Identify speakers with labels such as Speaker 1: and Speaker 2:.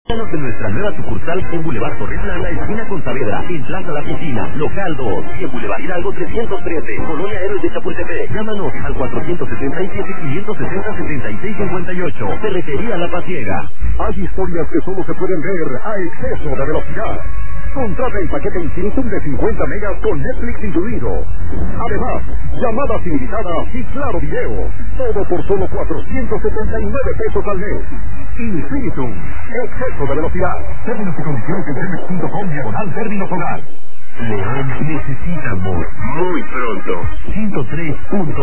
Speaker 1: Visítanos en nuestra nueva sucursal en Boulevard Torres Plana, esquina con Saavedra, en Plaza La Piscina, local 2, y en Boulevard Hidalgo 313, Colonia Héroes de Chapultepec. Llámanos al 477-570-7658. Ferretería La Pasiega.
Speaker 2: Hay historias que solo se pueden ver a exceso de velocidad. Contrata el paquete Infinitum de 50 megas con Netflix incluido. Además, llamadas ilimitadas y claro video. Todo por solo 479 pesos al mes. Infinitum. Exceso de velocidad. Términos y condiciones en Telmex.com/términos hogar.
Speaker 1: León necesita amor muy pronto. 103.